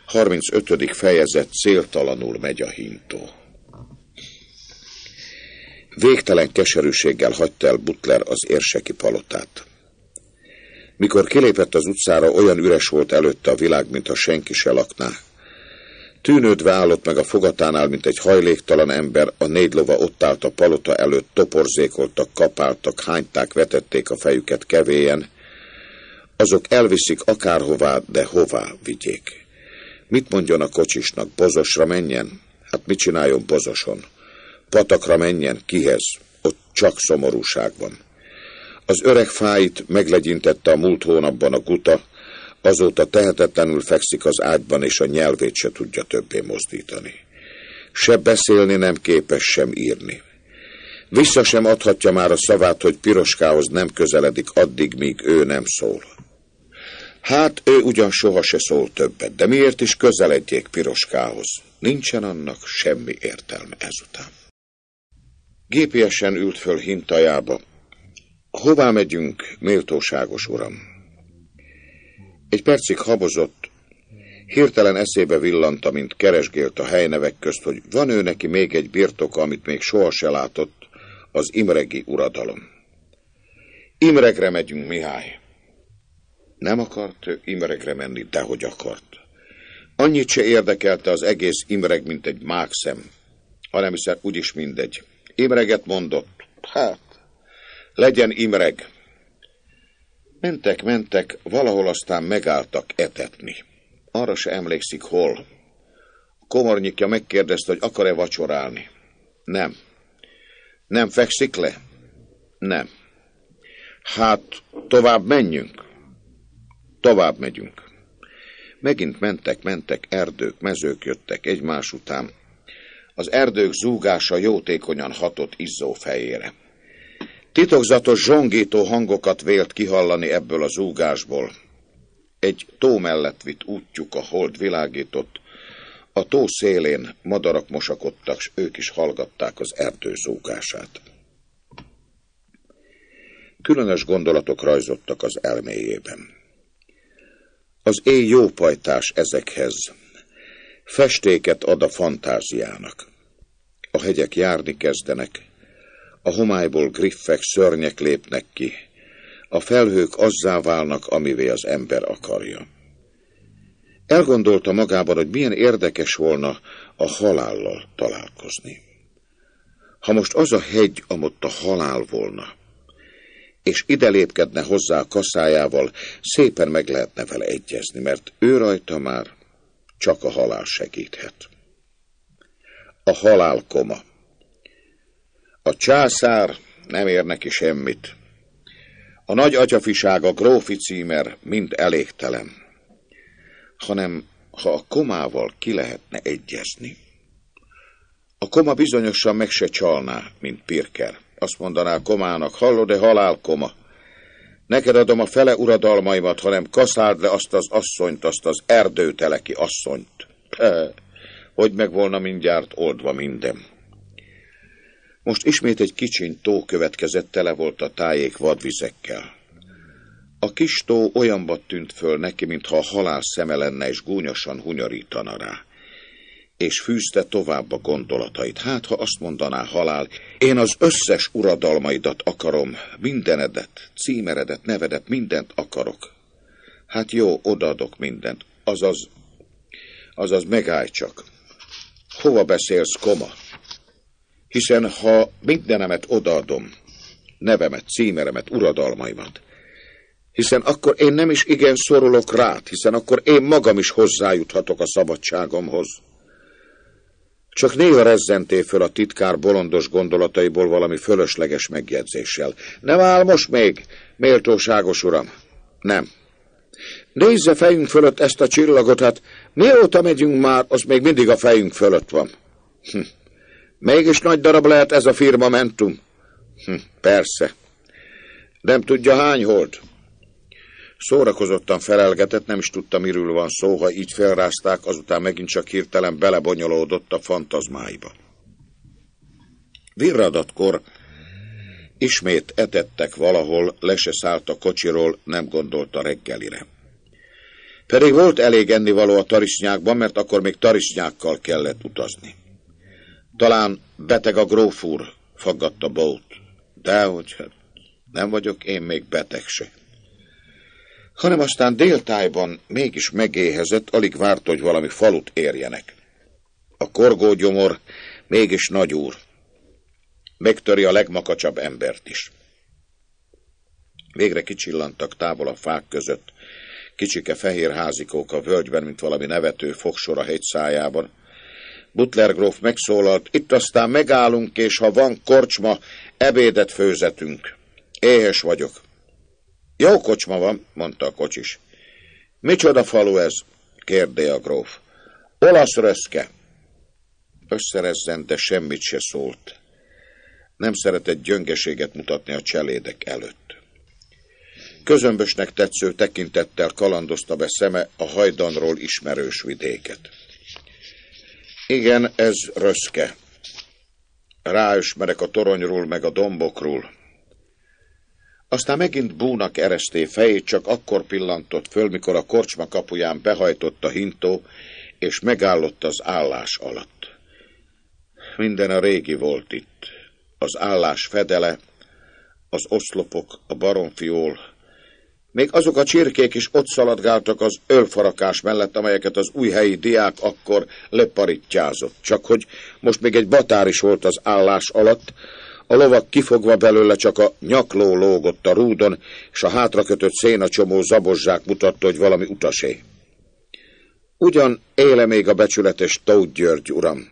35. fejezet. Céltalanul megy a hintó. Végtelen keserűséggel hagyta el Butler az érseki palotát. Mikor kilépett az utcára, olyan üres volt előtte a világ, mintha senki se lakná. Tűnődve állott meg a fogatánál, mint egy hajléktalan ember, a 4 lova ott állt a palota előtt, toporzékoltak, kapáltak, hányták, vetették a fejüket kevélyen. Azok elviszik akárhová, de hová vigyék. Mit mondjon a kocsisnak? Bozosra menjen? Hát mit csináljon Bozoson? Patakra menjen? Kihez? Ott csak szomorúság van. Az öreg fáit meglegyintette a múlt hónapban a guta, azóta tehetetlenül fekszik az ágyban, és a nyelvét se tudja többé mozdítani. Se beszélni nem képes, sem írni. Vissza sem adhatja már a szavát, hogy Piroskához nem közeledik addig, míg ő nem szól. Hát ő ugyan soha se szól többet, de miért is közeledjék Piroskához? Nincsen annak semmi értelme ezután. Gépiesen ült föl hintajába. Hová megyünk, méltóságos uram? Egy percig habozott, hirtelen eszébe villanta, mint keresgélt a helynevek közt, hogy van ő neki még egy birtoka, amit még soha se látott, az imregi uradalom. Imregre megyünk, Mihály. Nem akart ő Imregre menni, dehogy akart. Annyit se érdekelte az egész Imreg, mint egy mákszem, hanem hiszen úgyis mindegy. Imreget mondott, hát, legyen Imreg. Mentek, valahol aztán megálltak etetni. Arra se emlékszik, hol. A komornyikja megkérdezte, hogy akar-e vacsorálni. Nem. Nem fekszik le? Nem. Hát, tovább menjünk. Tovább megyünk. Megint mentek, erdők, mezők jöttek egymás után. Az erdők zúgása jótékonyan hatott izzó fejére. Titokzatos zsongító hangokat vélt kihallani ebből a zúgásból. Egy tó mellett vitt útjuk a hold világított. A tó szélén madarak mosakodtak, s ők is hallgatták az erdő zúgását. Különös gondolatok rajzottak az elméjében. Az éj jó pajtás ezekhez. Festéket ad a fantáziának. A hegyek járni kezdenek. A homályból griffek, szörnyek lépnek ki. A felhők azzá válnak, amivé az ember akarja. Elgondolta magában, hogy milyen érdekes volna a halállal találkozni. Ha most az a hegy, amott a halál volna, és ide lépkedne hozzá a kaszájával, szépen meg lehetne vele egyezni, mert ő rajta már csak a halál segíthet. A halál koma. A császár nem ér neki semmit. A nagy atyafiság, a grófi címer mind elégtelen. Hanem, ha a komával ki lehetne egyezni. A koma bizonyosan meg se csalná, mint Pirker. Azt mondaná a komának, hallod-e, halálkoma? Neked adom a fele uradalmaimat, hanem kaszáld le azt az asszonyt, azt az erdőteleki asszonyt. Hogy meg volna mindjárt oldva minden. Most ismét egy kicsiny tó következett, tele volt a tájék vadvizekkel. A kis tó olyanba tűnt föl neki, mintha a halál szeme lenne, és gúnyosan hunyorítana rá. És fűzte tovább a gondolatait. Hát, ha azt mondaná halál, én az összes uradalmaidat akarom, mindenedet, címeredet, nevedet, mindent akarok. Hát jó, odaadok mindent. Azaz megállj csak. Hova beszélsz, koma? Hiszen ha mindenemet odaadom, nevemet, címeremet, uradalmaimat, hiszen akkor én nem is igen szorulok rád, hiszen akkor én magam is hozzájuthatok a szabadságomhoz. Csak néha rezzenté föl a titkár bolondos gondolataiból valami fölösleges megjegyzéssel. Nem áll most még, méltóságos uram? Nem. Nézze fejünk fölött ezt a csillagot, hát mióta megyünk már, az még mindig a fejünk fölött van. Mégis nagy darab lehet ez a firmamentum. Persze. Nem tudja, hány hold? Szórakozottan felelgetett, nem is tudta, miről van szó, ha így felrázták, azután megint csak hirtelen belebonyolódott a fantazmáiba. Virradatkor ismét etettek valahol, le se szállt a kocsiról, nem gondolt a reggelire. Pedig volt elég ennivaló a tarisznyákban, mert akkor még tarisznyákkal kellett utazni. Talán beteg a gróf úr, faggatta Bolt. Dehogy, hát nem vagyok én még beteg se. Hanem aztán déltájban mégis megéhezett, alig várt, hogy valami falut érjenek. A korgógyomor mégis nagy úr. Megtöri a legmakacsabb embert is. Végre kicsillantak távol a fák között, kicsike fehér házikók a völgyben, mint valami nevető fogsor a hegyszájában. Butler gróf megszólalt, itt aztán megállunk, és ha van korcsma, ebédet főzetünk. Éhes vagyok. Jó kocsma van, mondta a kocsis. Micsoda falu ez? kérdé a gróf. Olasz röszke. Összerezzent, de semmit se szólt. Nem szeretett gyöngeséget mutatni a cselédek előtt. Közömbösnek tetsző tekintettel kalandozta be szeme a hajdanról ismerős vidéket. Igen, ez röszke. Ráismerek a toronyról, meg a dombokról. Aztán megint búnak ereszté fejét, csak akkor pillantott föl, mikor a korcsma kapuján behajtott a hintó, és megállott az állás alatt. Minden a régi volt itt. Az állás fedele, az oszlopok, a baromfiól. Még azok a csirkék is ott szaladgáltak az ölfarakás mellett, amelyeket az újhelyi diák akkor leparittyázott. Csak hogy most még egy batár is volt az állás alatt, a lovak kifogva belőle csak a nyakló lógott a rúdon, és a hátrakötött szénacsomó zabozzsák mutatta, hogy valami utasé. Ugyan éle még a becsületes Tóth György, uram?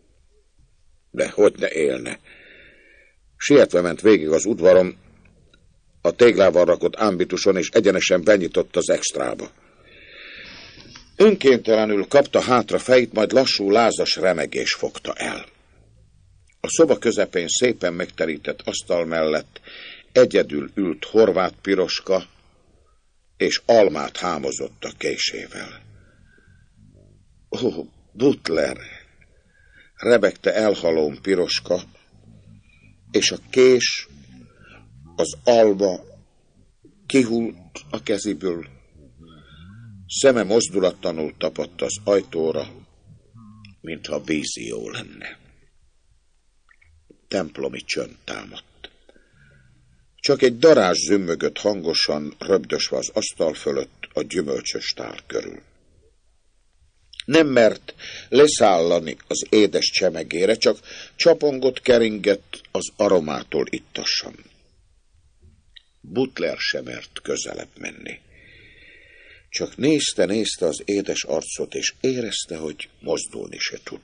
De hogy ne élne? Sietve ment végig az udvaron, a téglával rakott ámbituson, és egyenesen benyitott az extrába. Önkéntelenül kapta hátra fejét, majd lassú, lázas remegés fogta el. A szoba közepén szépen megterített asztal mellett egyedül ült Horváth Piroska, és almát hámozott a késével. Ó, Butler! Rebegte elhalón Piroska, és a kés, az alma kihult a keziből. Szeme mozdulatlanul tapadt az ajtóra, mintha vízió lenne. Templomi csönd támadt. Csak egy darázs zümmögött hangosan, röbdösve az asztal fölött a gyümölcsös tál körül. Nem mert leszállani az édes csemegére, csak csapongott keringett az aromától ittassan. Butler sem mert közelebb menni. Csak nézte az édes arcot, és érezte, hogy mozdulni se tud.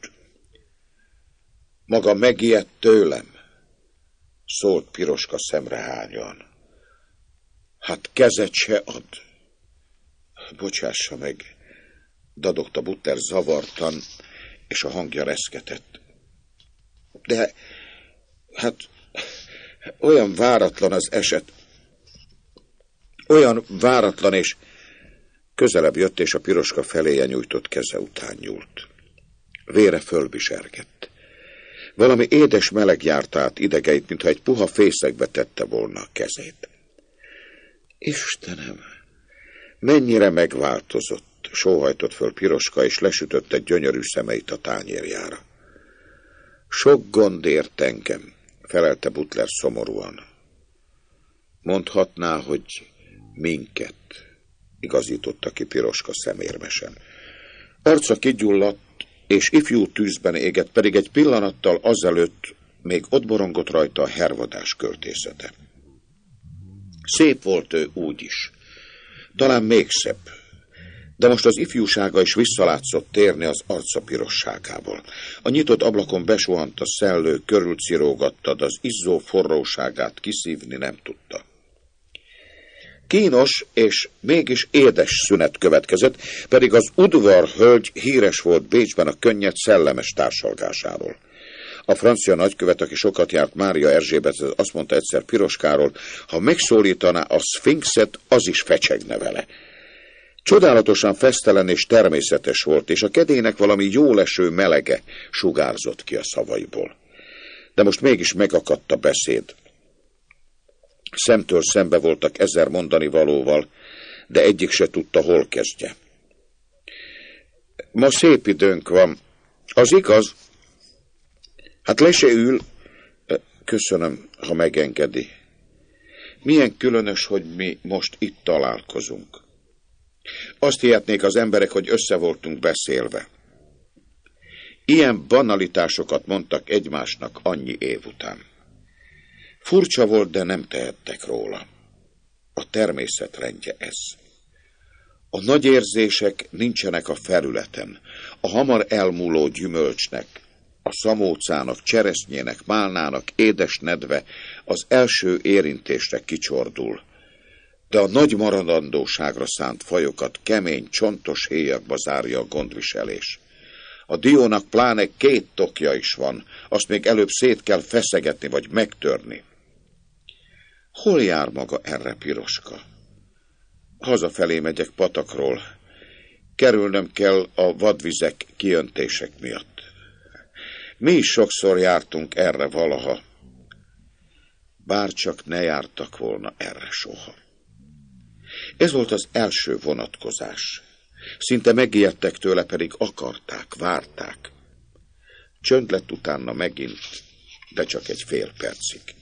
Maga megijedt tőlem, szólt Piroska szemrehányan. Hát kezet se ad. Bocsássa meg, dadogta Butler zavartan, és a hangja reszketett. De, hát, olyan váratlan az eset. Olyan váratlan, és közelebb jött, és a Piroska feléje nyújtott keze után nyúlt. Vére fölbizsergett. Valami édes meleg járt át idegeit, mintha egy puha fészekbe tette volna a kezét. Istenem, mennyire megváltozott, sóhajtott föl Piroska, és lesütötte gyönyörű szemeit a tányérjára. Sok gond ért engem, felelte Butler szomorúan. Mondhatná, hogy minket, igazította ki Piroska szemérmesen. Arca kigyulladt, és ifjú tűzben égett, pedig egy pillanattal azelőtt még ott borongott rajta a hervadás költészete. Szép volt ő úgy is, talán még szebb, de most az ifjúsága is visszalátszott térni az arca pirosságából. A nyitott ablakon besuhant a szellő, körülcirógatta, de az izzó forróságát kiszívni nem tudta. Kínos és mégis édes szünet következett, pedig az udvarhölgy híres volt Bécsben a könnyed, szellemes társalgásáról. A francia nagykövet, aki sokat járt Mária Erzsébethez, azt mondta egyszer Piroskáról, ha megszólítaná a szfinxet, az is fecsegne vele. Csodálatosan fesztelen és természetes volt, és a kedélynek valami jóleső melege sugárzott ki a szavaiból. De most mégis megakadt a beszéd. Szemtől szembe voltak 1000 mondani valóval, de egyik se tudta, hol kezdje. Ma szép időnk van. Az igaz? Hát le se ül. Köszönöm, ha megengedi. Milyen különös, hogy mi most itt találkozunk. Azt hihetnék az emberek, hogy össze voltunk beszélve. Ilyen banalitásokat mondtak egymásnak annyi év után. Furcsa volt, de nem tehettek róla. A természet rendje ez. A nagy érzések nincsenek a felületen. A hamar elmúló gyümölcsnek, a szamócának, cseresznyének, málnának édes nedve az első érintésre kicsordul, de a nagy maradandóságra szánt fajokat kemény, csontos héjakba zárja a gondviselés. A diónak pláne 2 tokja is van, azt még előbb szét kell feszegetni vagy megtörni. Hol jár maga erre, Piroska? Hazafelé megyek patakról. Kerülnöm kell a vadvizek, kiöntések miatt. Mi is sokszor jártunk erre valaha. Bárcsak ne jártak volna erre soha. Ez volt az első vonatkozás. Szinte megijedtek tőle, pedig akarták, várták. Csönd lett utána megint, de csak egy fél percig.